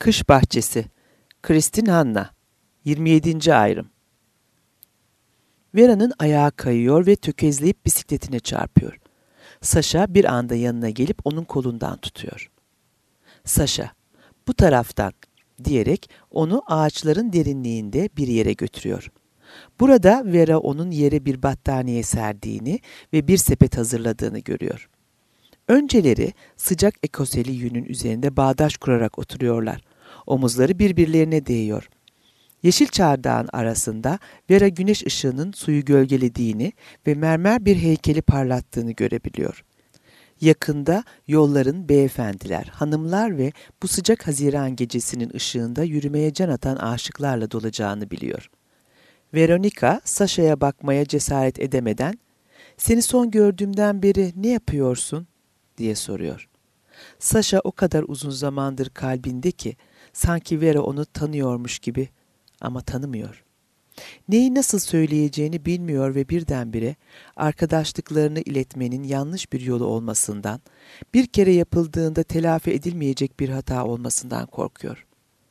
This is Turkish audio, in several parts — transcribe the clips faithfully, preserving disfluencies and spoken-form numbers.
Kış Bahçesi, Kristin Hanna, yirmi yedinci ayrım. Vera'nın ayağı kayıyor ve tökezleyip bisikletine çarpıyor. Saşa bir anda yanına gelip onun kolundan tutuyor. Saşa, bu taraftan diyerek onu ağaçların derinliğinde bir yere götürüyor. Burada Vera onun yere bir battaniye serdiğini ve bir sepet hazırladığını görüyor. Önceleri sıcak ekoseli yünün üzerinde bağdaş kurarak oturuyorlar. Omuzları birbirlerine değiyor. Yeşil çardağın arasında Vera güneş ışığının suyu gölgelediğini ve mermer bir heykeli parlattığını görebiliyor. Yakında yolların beyefendiler, hanımlar ve bu sıcak Haziran gecesinin ışığında yürümeye can atan aşıklarla dolacağını biliyor. Veronika, Saşa'ya bakmaya cesaret edemeden, "Seni son gördüğümden beri ne yapıyorsun?" diye soruyor. Saşa o kadar uzun zamandır kalbinde ki, sanki Vera onu tanıyormuş gibi ama tanımıyor. Neyi nasıl söyleyeceğini bilmiyor ve birdenbire arkadaşlıklarını iletmenin yanlış bir yolu olmasından, bir kere yapıldığında telafi edilmeyecek bir hata olmasından korkuyor.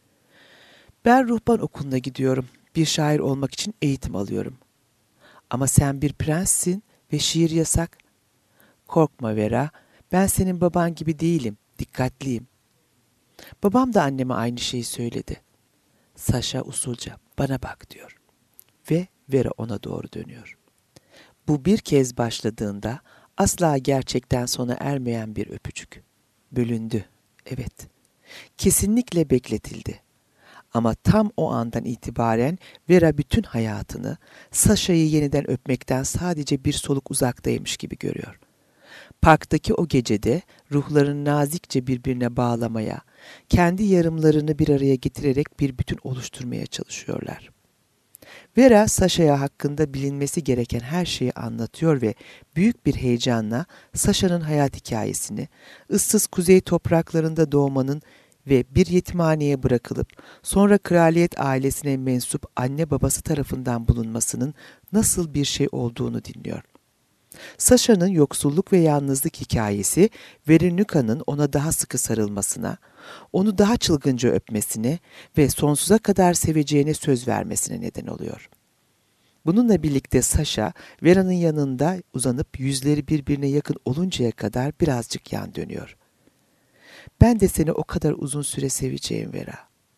"Ben ruhban okuluna gidiyorum. Bir şair olmak için eğitim alıyorum." "Ama sen bir prenssin ve şiir yasak." "Korkma Vera, ben senin baban gibi değilim, dikkatliyim." "Babam da anneme aynı şeyi söyledi." Saşa usulca, "Bana bak," diyor. Ve Vera ona doğru dönüyor. Bu bir kez başladığında asla gerçekten sona ermeyen bir öpücük. Bölündü, evet. Kesinlikle bekletildi. Ama tam o andan itibaren Vera bütün hayatını Saşa'yı yeniden öpmekten sadece bir soluk uzaktaymış gibi görüyor. Parktaki o gecede ruhlarını nazikçe birbirine bağlamaya, kendi yarımlarını bir araya getirerek bir bütün oluşturmaya çalışıyorlar. Vera, Saşa'ya hakkında bilinmesi gereken her şeyi anlatıyor ve büyük bir heyecanla Saşa'nın hayat hikayesini, ıssız kuzey topraklarında doğmanın ve bir yetimhaneye bırakılıp sonra kraliyet ailesine mensup anne babası tarafından bulunmasının nasıl bir şey olduğunu dinliyor. Saşa'nın yoksulluk ve yalnızlık hikayesi, Veronika'nın ona daha sıkı sarılmasına, onu daha çılgınca öpmesine ve sonsuza kadar seveceğine söz vermesine neden oluyor. Bununla birlikte Saşa, Vera'nın yanında uzanıp yüzleri birbirine yakın oluncaya kadar birazcık yan dönüyor. "Ben de seni o kadar uzun süre seveceğim Vera."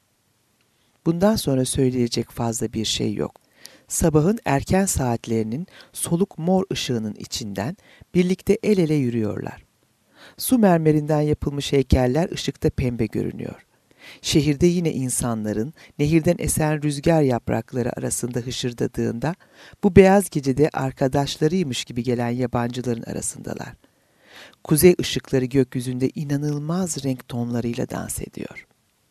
Bundan sonra söyleyecek fazla bir şey yok. Sabahın erken saatlerinin soluk mor ışığının içinden birlikte el ele yürüyorlar. Su mermerinden yapılmış heykeller ışıkta pembe görünüyor. Şehirde yine insanların nehirden esen rüzgar yaprakları arasında hışırdadığında bu beyaz gecede arkadaşlarıymış gibi gelen yabancıların arasındalar. Kuzey ışıkları gökyüzünde inanılmaz renk tonlarıyla dans ediyor.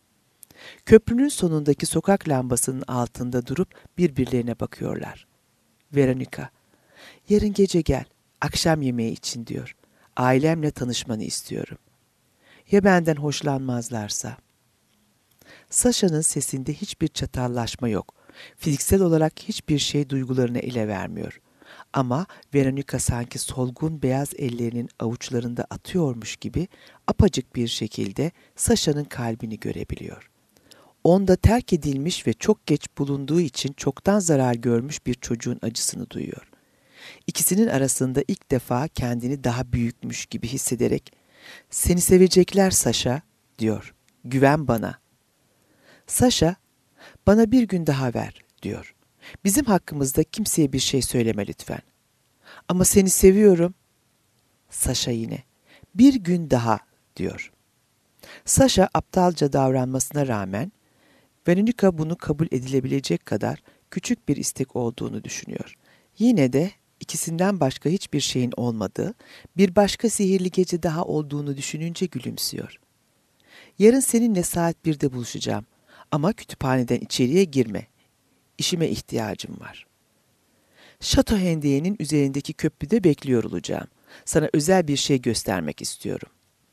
Köprünün sonundaki sokak lambasının altında durup birbirlerine bakıyorlar. Veronika, "Yarın gece gel, akşam yemeği için," diyor. "Ailemle tanışmanı istiyorum." "Ya benden hoşlanmazlarsa?" Saşa'nın sesinde hiçbir çatallaşma yok. Fiziksel olarak hiçbir şey duygularını ele vermiyor. Ama Veronika sanki solgun beyaz ellerinin avuçlarında atıyormuş gibi apacık bir şekilde Saşa'nın kalbini görebiliyor. Onda terk edilmiş ve çok geç bulunduğu için çoktan zarar görmüş bir çocuğun acısını duyuyor. İkisinin arasında ilk defa kendini daha büyükmüş gibi hissederek, "Seni sevecekler Saşa," diyor. "Güven bana." Saşa, "Bana bir gün daha ver," diyor. "Bizim hakkımızda kimseye bir şey söyleme lütfen." "Ama seni seviyorum." Saşa yine, "Bir gün daha," diyor. Saşa aptalca davranmasına rağmen Veronika bunu kabul edilebilecek kadar küçük bir istek olduğunu düşünüyor. Yine de ikisinden başka hiçbir şeyin olmadığı, bir başka sihirli gece daha olduğunu düşününce gülümsüyor. "Yarın seninle saat birde buluşacağım ama kütüphaneden içeriye girme. İşime ihtiyacım var." "Şato Hendiye'nin üzerindeki köprüde bekliyor olacağım. Sana özel bir şey göstermek istiyorum."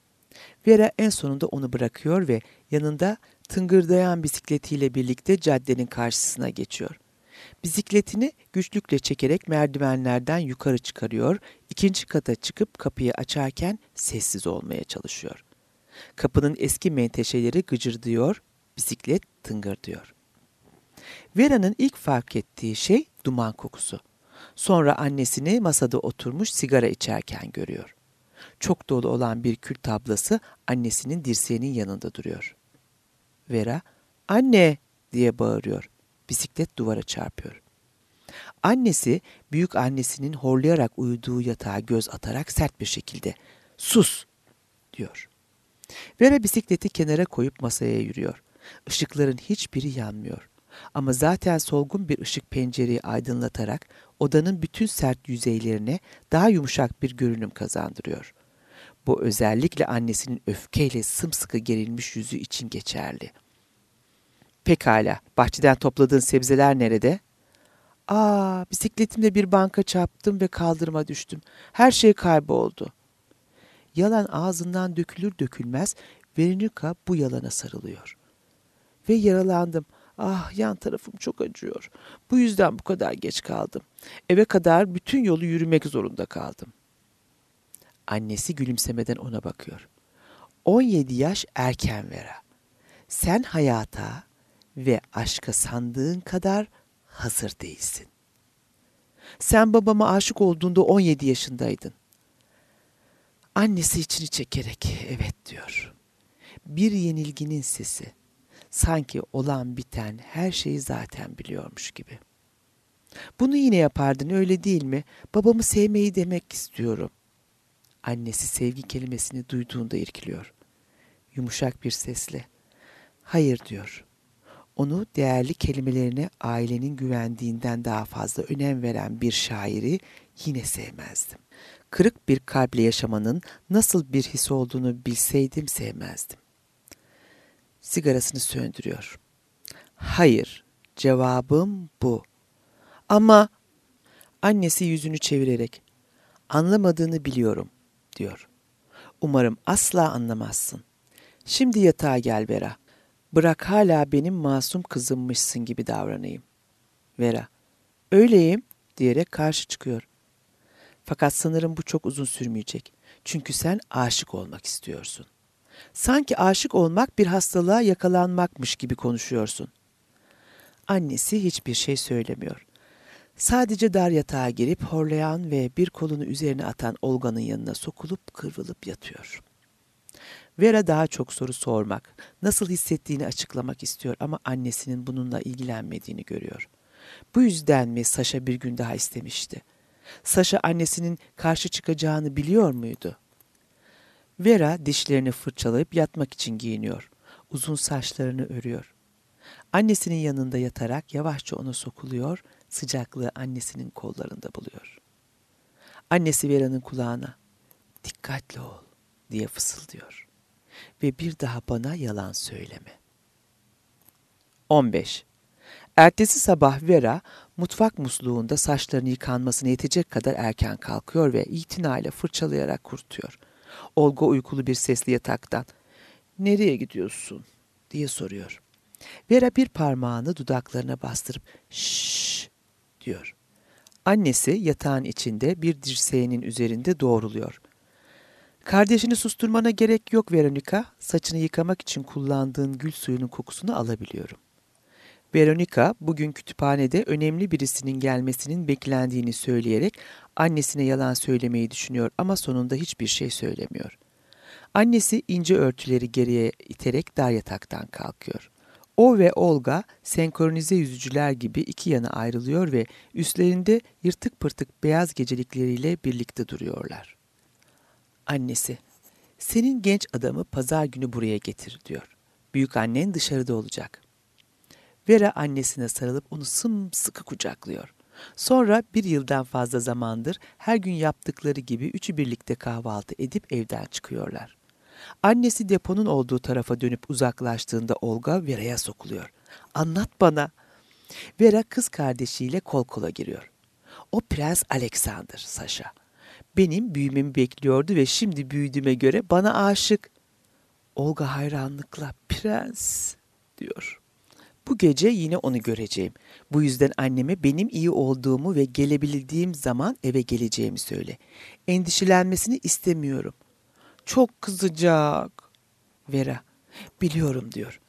Vera en sonunda onu bırakıyor ve yanında tıngırdayan bisikletiyle birlikte caddenin karşısına geçiyor. Bisikletini güçlükle çekerek merdivenlerden yukarı çıkarıyor, ikinci kata çıkıp kapıyı açarken sessiz olmaya çalışıyor. Kapının eski menteşeleri gıcırdıyor, Bisiklet tıngırdıyor. Vera'nın ilk fark ettiği şey duman kokusu. Sonra annesini masada oturmuş sigara içerken görüyor. Çok dolu olan bir kül tablası annesinin dirseğinin yanında duruyor. Vera, "Anne!" diye bağırıyor. Bisiklet duvara çarpıyor. Annesi, büyük annesinin horlayarak uyuduğu yatağa göz atarak sert bir şekilde "Sus!" diyor. Vera bisikleti kenara koyup masaya yürüyor. Işıkların hiçbiri yanmıyor. Ama zaten solgun bir ışık pencereyi aydınlatarak odanın bütün sert yüzeylerine daha yumuşak bir görünüm kazandırıyor. Bu özellikle annesinin öfkeyle sımsıkı gerilmiş yüzü için geçerli. "Pekala, bahçeden topladığın sebzeler nerede?" "Aa, bisikletimle bir banka çarptım ve kaldırıma düştüm. Her şey kayboldu." Yalan ağzından dökülür dökülmez Veronika bu yalana sarılıyor. "Ve yaralandım. Ah, yan tarafım çok acıyor. Bu yüzden bu kadar geç kaldım. Eve kadar bütün yolu yürümek zorunda kaldım." Annesi gülümsemeden ona bakıyor. on yedi yaş erken Vera. Sen hayata ve aşka sandığın kadar hazır değilsin. Sen babama aşık olduğunda on yedi yaşındaydın. Annesi içini çekerek evet diyor. Bir yenilginin sesi. Sanki olan biten her şeyi zaten biliyormuş gibi. "Bunu yine yapardın, öyle değil mi? Babamı sevmeyi demek istiyorum." Annesi sevgi kelimesini duyduğunda irkiliyor. Yumuşak bir sesle "Hayır" diyor. Onu değerli kelimelerine ailenin güvendiğinden daha fazla önem veren bir şairi yine sevmezdim. Kırık bir kalple yaşamanın nasıl bir his olduğunu bilseydim sevmezdim. Sigarasını söndürüyor. "Hayır, cevabım bu." "Ama..." Annesi yüzünü çevirerek "Anlamadığını biliyorum." diyor. "Umarım asla anlamazsın. Şimdi yatağa gel Vera. Bırak hala benim masum kızımmışsın gibi davranayım." Vera, "Öyleyim." diyerek karşı çıkıyor. "Fakat sanırım bu çok uzun sürmeyecek. Çünkü sen aşık olmak istiyorsun. Sanki aşık olmak bir hastalığa yakalanmakmış gibi konuşuyorsun." Annesi hiçbir şey söylemiyor. Sadece dar yatağa girip horlayan ve bir kolunu üzerine atan Olga'nın yanına sokulup kıvrılıp yatıyor. Vera daha çok soru sormak, nasıl hissettiğini açıklamak istiyor ama annesinin bununla ilgilenmediğini görüyor. Bu yüzden mi Saşa bir gün daha istemişti? Saşa annesinin karşı çıkacağını biliyor muydu? Vera dişlerini fırçalayıp yatmak için giyiniyor. Uzun saçlarını örüyor. Annesinin yanında yatarak yavaşça ona sokuluyor, sıcaklığı annesinin kollarında buluyor. Annesi Vera'nın kulağına "Dikkatli ol" diye fısıldıyor. "Ve bir daha bana yalan söyleme." on beş. Ertesi sabah Vera mutfak musluğunda saçlarını yıkanmasına yetecek kadar erken kalkıyor ve itinayla fırçalayarak kurutuyor. Olga uykulu bir sesli yataktan "Nereye gidiyorsun?" diye soruyor. Vera bir parmağını dudaklarına bastırıp "Şşş" diyor. Annesi yatağın içinde bir dirseğinin üzerinde doğruluyor. "Kardeşini susturmana gerek yok Veronika. Saçını yıkamak için kullandığın gül suyunun kokusunu alabiliyorum." Veronika bugün kütüphanede önemli birisinin gelmesinin beklendiğini söyleyerek annesine yalan söylemeyi düşünüyor ama sonunda hiçbir şey söylemiyor. Annesi ince örtüleri geriye iterek dar yataktan kalkıyor. O ve Olga senkronize yüzücüler gibi iki yana ayrılıyor ve üstlerinde yırtık pırtık beyaz gecelikleriyle birlikte duruyorlar. Annesi, "Senin genç adamı pazar günü buraya getir" diyor. "Büyük annen dışarıda olacak." Vera annesine sarılıp onu sımsıkı kucaklıyor. Sonra bir yıldan fazla zamandır her gün yaptıkları gibi üçü birlikte kahvaltı edip evden çıkıyorlar. Annesi deponun olduğu tarafa dönüp uzaklaştığında Olga Vera'ya sokuluyor. "Anlat bana." Vera kız kardeşiyle kol kola giriyor. "O Prens Alexander, Saşa. Benim büyümemi bekliyordu ve şimdi büyüdüğüme göre bana aşık." Olga hayranlıkla "Prens" diyor. "Bu gece yine onu göreceğim. Bu yüzden anneme benim iyi olduğumu ve gelebildiğim zaman eve geleceğimi söyle. Endişelenmesini istemiyorum." "Çok kızacak." Vera, "Biliyorum" diyor.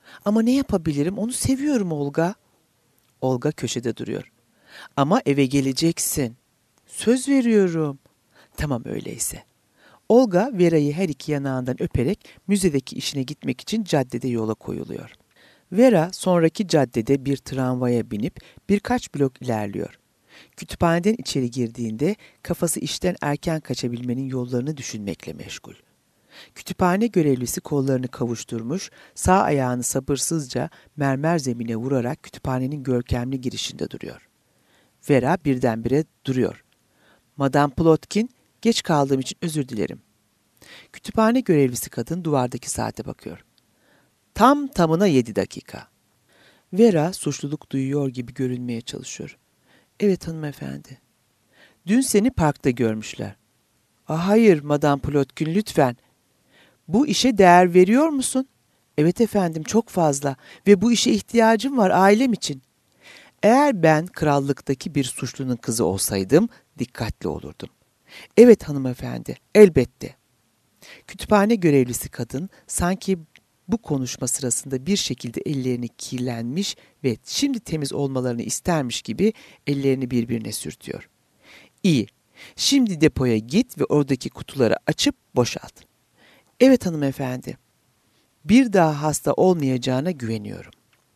Ama ne yapabilirim? Onu seviyorum Olga. Olga köşede duruyor. Ama eve geleceksin. Söz veriyorum. Tamam öyleyse. Olga Vera'yı her iki yanağından öperek müzedeki işine gitmek için caddede yola koyuluyor. Vera sonraki caddede bir tramvaya binip birkaç blok ilerliyor. Kütüphaneden içeri girdiğinde kafası işten erken kaçabilmenin yollarını düşünmekle meşgul. Kütüphane görevlisi kollarını kavuşturmuş, sağ ayağını sabırsızca mermer zemine vurarak kütüphanenin görkemli girişinde duruyor. Vera birdenbire duruyor. Madame Plotkin, geç kaldığım için özür dilerim. Kütüphane görevlisi kadın duvardaki saate bakıyor. Tam tamına yedi dakika. Vera suçluluk duyuyor gibi görünmeye çalışıyor. Evet hanımefendi. Dün seni parkta görmüşler. Ah, hayır Madame Plotkin lütfen. Bu işe değer veriyor musun? Evet efendim çok fazla ve bu işe ihtiyacım var ailem için. Eğer ben krallıktaki bir suçlunun kızı olsaydım dikkatli olurdum. Evet hanımefendi elbette. Kütüphane görevlisi kadın sanki bu konuşma sırasında bir şekilde ellerini kirlenmiş ve şimdi temiz olmalarını istermiş gibi ellerini birbirine sürtüyor. İyi, şimdi depoya git ve oradaki kutuları açıp boşalt. Evet hanımefendi, bir daha hasta olmayacağına güveniyorum.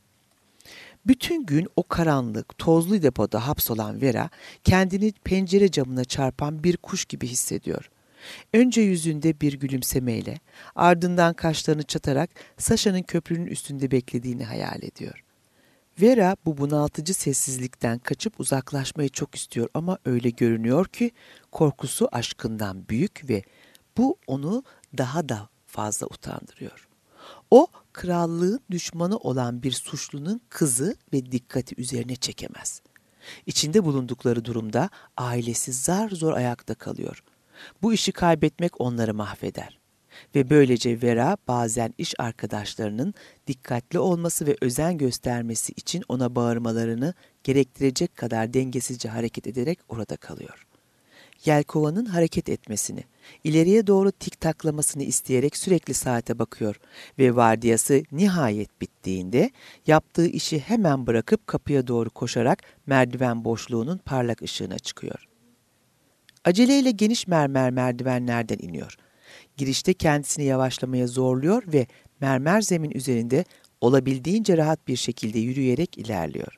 Bütün gün o karanlık, tozlu depoda hapsolan Vera, kendini pencere camına çarpan bir kuş gibi hissediyor. Önce yüzünde bir gülümsemeyle, ardından kaşlarını çatarak Sasha'nın köprünün üstünde beklediğini hayal ediyor. Vera bu bunaltıcı sessizlikten kaçıp uzaklaşmayı çok istiyor ama öyle görünüyor ki korkusu aşkından büyük ve bu onu daha da fazla utandırıyor. O, krallığın düşmanı olan bir suçlunun kızı ve dikkati üzerine çekemez. İçinde bulundukları durumda ailesi zar zor ayakta kalıyor. Bu işi kaybetmek onları mahveder. Ve böylece Vera bazen iş arkadaşlarının dikkatli olması ve özen göstermesi için ona bağırmalarını gerektirecek kadar dengesizce hareket ederek orada kalıyor. Yelkovanın hareket etmesini, ileriye doğru tik taklamasını isteyerek sürekli saate bakıyor ve vardiyası nihayet bittiğinde yaptığı işi hemen bırakıp kapıya doğru koşarak merdiven boşluğunun parlak ışığına çıkıyor. Aceleyle geniş mermer merdivenlerden iniyor. Girişte kendisini yavaşlamaya zorluyor ve mermer zemin üzerinde olabildiğince rahat bir şekilde yürüyerek ilerliyor.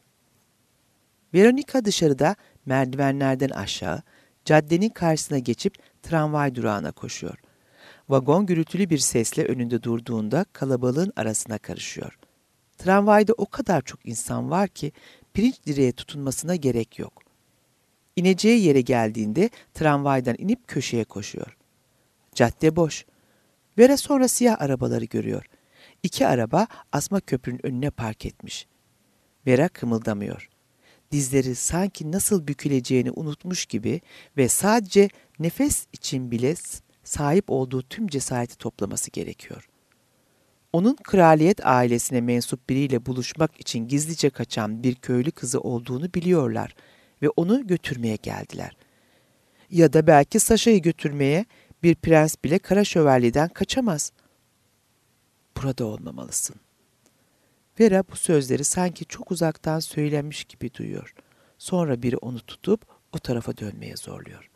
Veronica dışarıda merdivenlerden aşağı, caddenin karşısına geçip tramvay durağına koşuyor. Vagon gürültülü bir sesle önünde durduğunda kalabalığın arasına karışıyor. Tramvayda o kadar çok insan var ki pirinç direğe tutunmasına gerek yok. İneceği yere geldiğinde tramvaydan inip köşeye koşuyor. Cadde boş. Vera sonra siyah arabaları görüyor. İki araba asma köprünün önüne park etmiş. Vera kımıldamıyor. Dizleri sanki nasıl büküleceğini unutmuş gibi ve sadece nefes için bile sahip olduğu tüm cesareti toplaması gerekiyor. Onun kraliyet ailesine mensup biriyle buluşmak için gizlice kaçan bir köylü kızı olduğunu biliyorlar ve onu götürmeye geldiler. Ya da belki Sasha'yı götürmeye bir prens bile Kara Şövalye'den kaçamaz. Burada olmamalısın. Vera bu sözleri sanki çok uzaktan söylenmiş gibi duyuyor. Sonra biri onu tutup o tarafa dönmeye zorluyor.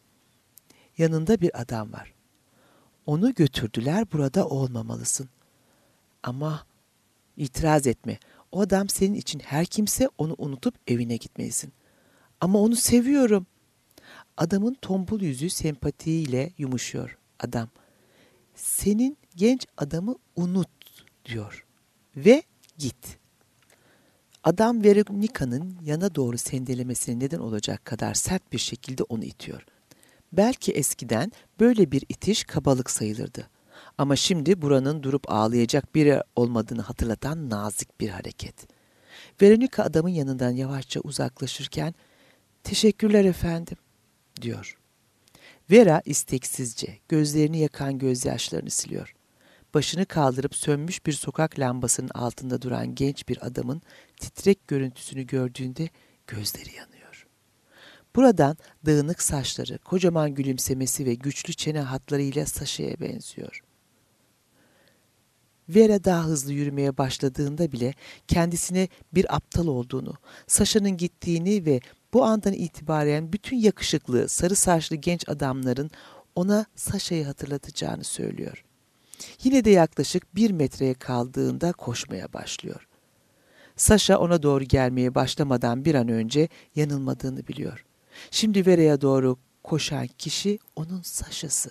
Yanında bir adam var. Onu götürdüler, burada olmamalısın. Ama itiraz etme. O adam senin için her kimse, onu unutup evine gitmelisin. Ama onu seviyorum. Adamın tombul yüzü sempatiyle yumuşuyor. Adam, senin genç adamı unut diyor ve git. Adam Veronica'nın yana doğru sendelemesine neden olacak kadar sert bir şekilde onu itiyor. Belki eskiden böyle bir itiş kabalık sayılırdı. Ama şimdi buranın durup ağlayacak biri olmadığını hatırlatan nazik bir hareket. Veronica adamın yanından yavaşça uzaklaşırken, "Teşekkürler efendim," diyor. Vera isteksizce gözlerini yakan gözyaşlarını siliyor. Başını kaldırıp sönmüş bir sokak lambasının altında duran genç bir adamın titrek görüntüsünü gördüğünde gözleri yanıyor. Buradan dağınık saçları, kocaman gülümsemesi ve güçlü çene hatlarıyla Sasha'ya benziyor. Vera daha hızlı yürümeye başladığında bile kendisine bir aptal olduğunu, Sasha'nın gittiğini ve bu andan itibaren bütün yakışıklı, sarı saçlı genç adamların ona Sasha'yı hatırlatacağını söylüyor. Yine de yaklaşık bir metreye kaldığında koşmaya başlıyor. Sasha ona doğru gelmeye başlamadan bir an önce yanılmadığını biliyor. Şimdi Vera'ya doğru koşan kişi onun Sasha'sı.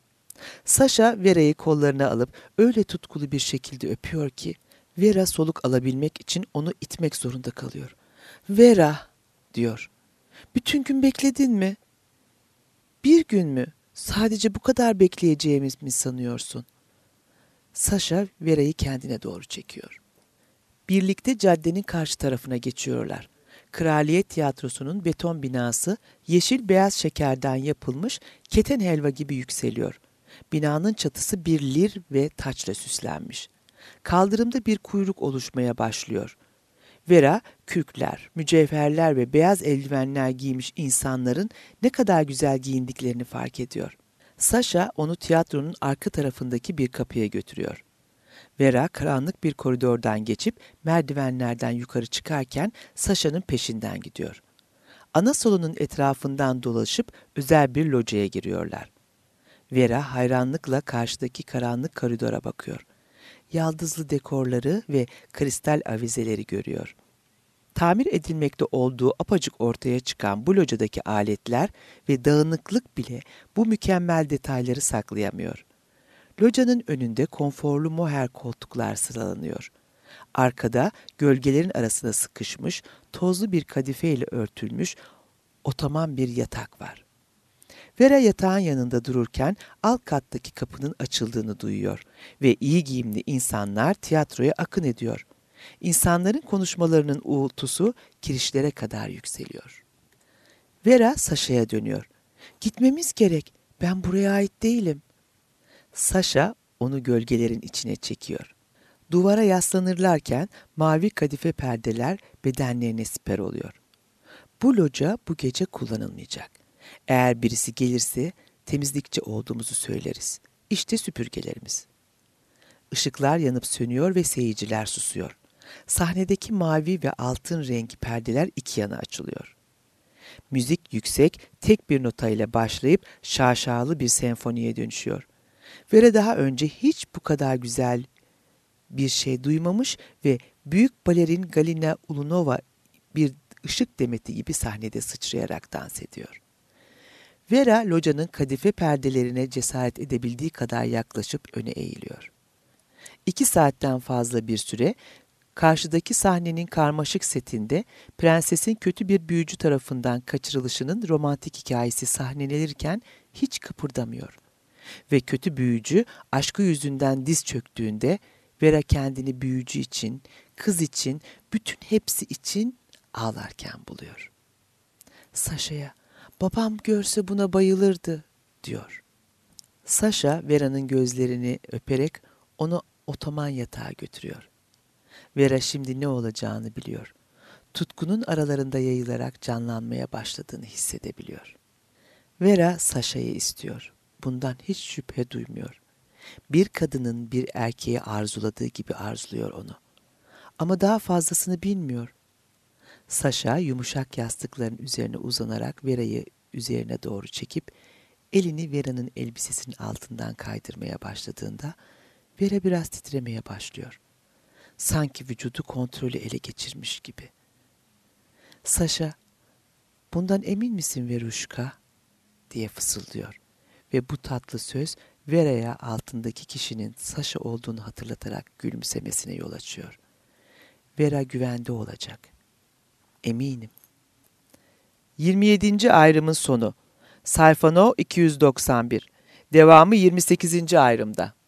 Sasha Vera'yı kollarına alıp öyle tutkulu bir şekilde öpüyor ki Vera soluk alabilmek için onu itmek zorunda kalıyor. "Vera," diyor. "Bütün gün bekledin mi? Bir gün mü? Sadece bu kadar bekleyeceğimiz mi sanıyorsun?" Sasha Vera'yı kendine doğru çekiyor. Birlikte caddenin karşı tarafına geçiyorlar. Kraliyet Tiyatrosu'nun beton binası yeşil beyaz şekerden yapılmış keten helva gibi yükseliyor. Binanın çatısı bir lir ve taçla süslenmiş. Kaldırımda bir kuyruk oluşmaya başlıyor. Vera, kürkler, mücevherler ve beyaz eldivenler giymiş insanların ne kadar güzel giyindiklerini fark ediyor. Sasha onu tiyatronun arka tarafındaki bir kapıya götürüyor. Vera karanlık bir koridordan geçip merdivenlerden yukarı çıkarken Sasha'nın peşinden gidiyor. Ana salonun etrafından dolaşıp özel bir locaya giriyorlar. Vera hayranlıkla karşıdaki karanlık koridora bakıyor. Yaldızlı dekorları ve kristal avizeleri görüyor. Tamir edilmekte olduğu apacık ortaya çıkan bu locadaki aletler ve dağınıklık bile bu mükemmel detayları saklayamıyor. Locanın önünde konforlu moher koltuklar sıralanıyor. Arkada gölgelerin arasına sıkışmış, tozlu bir kadifeyle örtülmüş otoman bir yatak var. Vera yatağın yanında dururken alt kattaki kapının açıldığını duyuyor ve iyi giyimli insanlar tiyatroya akın ediyor. İnsanların konuşmalarının uğultusu kirişlere kadar yükseliyor. Vera Sasha'ya dönüyor. "Gitmemiz gerek. Ben buraya ait değilim." Sasha onu gölgelerin içine çekiyor. Duvara yaslanırlarken mavi kadife perdeler bedenlerine siper oluyor. Bu loca bu gece kullanılmayacak. Eğer birisi gelirse temizlikçi olduğumuzu söyleriz. İşte süpürgelerimiz. Işıklar yanıp sönüyor ve seyirciler susuyor. Sahnedeki mavi ve altın rengi perdeler iki yana açılıyor. Müzik yüksek, tek bir notayla başlayıp şaşalı bir senfoniye dönüşüyor. Vera daha önce hiç bu kadar güzel bir şey duymamış ve büyük balerin Galina Ulunova bir ışık demeti gibi sahnede sıçrayarak dans ediyor. Vera, locanın kadife perdelerine cesaret edebildiği kadar yaklaşıp öne eğiliyor. İki saatten fazla bir süre karşıdaki sahnenin karmaşık setinde prensesin kötü bir büyücü tarafından kaçırılışının romantik hikayesi sahnelenirken hiç kıpırdamıyor. Ve kötü büyücü aşkı yüzünden diz çöktüğünde Vera kendini büyücü için, kız için, bütün hepsi için ağlarken buluyor. Sasha'ya, "Babam görse buna bayılırdı," diyor. Sasha Vera'nın gözlerini öperek onu otoman yatağa götürüyor. Vera şimdi ne olacağını biliyor. Tutkunun aralarında yayılarak canlanmaya başladığını hissedebiliyor. Vera Sasha'yı istiyor. Bundan hiç şüphe duymuyor. Bir kadının bir erkeği arzuladığı gibi arzuluyor onu. Ama daha fazlasını bilmiyor. Sasha yumuşak yastıkların üzerine uzanarak Vera'yı üzerine doğru çekip elini Vera'nın elbisesinin altından kaydırmaya başladığında Vera biraz titremeye başlıyor. Sanki vücudu kontrolü ele geçirmiş gibi. Sasha, "Bundan emin misin Veruşka?" diye fısıldıyor. Ve bu tatlı söz Vera'ya altındaki kişinin Sasha olduğunu hatırlatarak gülümsemesine yol açıyor. Vera güvende olacak. Eminim. yirmi yedinci ayrımın sonu. Sayfa no iki yüz doksan bir. Devamı yirmi sekizinci ayrımda.